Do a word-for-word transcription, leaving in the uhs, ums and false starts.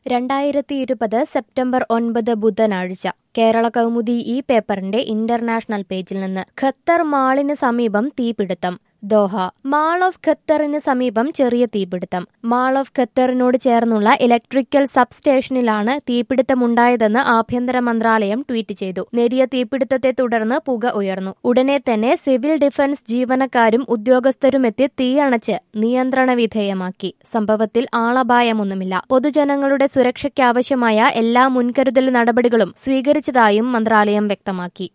രണ്ടായിരത്തി ഇരുപത് സെപ്റ്റംബർ ഒൻപത് ബുധനാഴ്ച കേരള കൗമുദി ഈ പേപ്പറിന്റെ ഇന്റർനാഷണൽ പേജിൽ നിന്ന് ഖത്തർ മാളിന് സമീപം തീപിടുത്തം ദോഹ. മാൾ ഓഫ് ഖത്തറിന് സമീപം ചെറിയ തീപിടുത്തം. മാൾ ഓഫ് ഖത്തറിനോട് ചേർന്നുള്ള ഇലക്ട്രിക്കൽ സബ് സ്റ്റേഷനിലാണ് തീപിടുത്തമുണ്ടായതെന്ന് ആഭ്യന്തര മന്ത്രാലയം ട്വീറ്റ് ചെയ്തു. നേരിയ തീപിടുത്തത്തെ തുടർന്ന് പുക ഉയർന്നു. ഉടനെ തന്നെ സിവിൽ ഡിഫൻസ് ജീവനക്കാരും ഉദ്യോഗസ്ഥരുമെത്തി തീയണച്ച് നിയന്ത്രണ വിധേയമാക്കി. സംഭവത്തിൽ ആളപായമൊന്നുമില്ല. പൊതുജനങ്ങളുടെ സുരക്ഷയ്ക്കാവശ്യമായ എല്ലാ മുൻകരുതൽ നടപടികളും സ്വീകരിച്ചതായും മന്ത്രാലയം വ്യക്തമാക്കി.